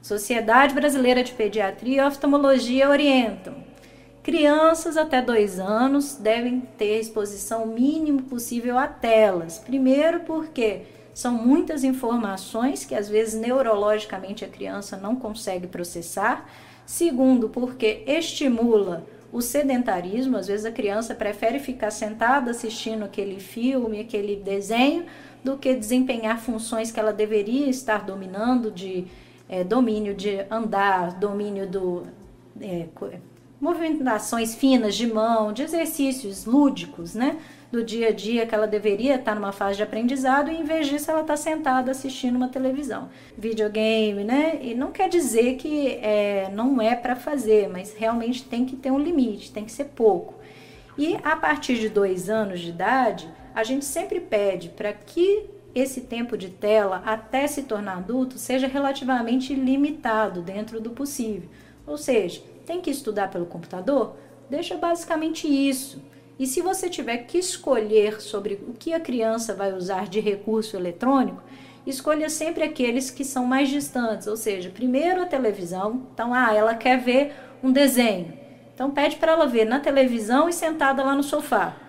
Sociedade Brasileira de Pediatria e Oftalmologia orientam. Crianças até 2 anos devem ter exposição o mínimo possível a telas. Primeiro porque são muitas informações que às vezes neurologicamente a criança não consegue processar. Segundo, porque estimula o sedentarismo. Às vezes a criança prefere ficar sentada assistindo aquele filme, aquele desenho, do que desempenhar funções que ela deveria estar dominando, domínio de andar, domínio movimentações finas de mão, de exercícios lúdicos, né, do dia a dia, que ela deveria estar numa fase de aprendizado, e em vez disso ela está sentada assistindo uma televisão, videogame, né, e não quer dizer que não é para fazer, mas realmente tem que ter um limite, tem que ser pouco. E a partir de 2 anos de idade, a gente sempre pede para que esse tempo de tela, até se tornar adulto, seja relativamente limitado dentro do possível. Ou seja, tem que estudar pelo computador? Deixa basicamente isso. E se você tiver que escolher sobre o que a criança vai usar de recurso eletrônico, escolha sempre aqueles que são mais distantes. Ou seja, primeiro a televisão. Então, ela quer ver um desenho. Então, pede para ela ver na televisão e sentada lá no sofá.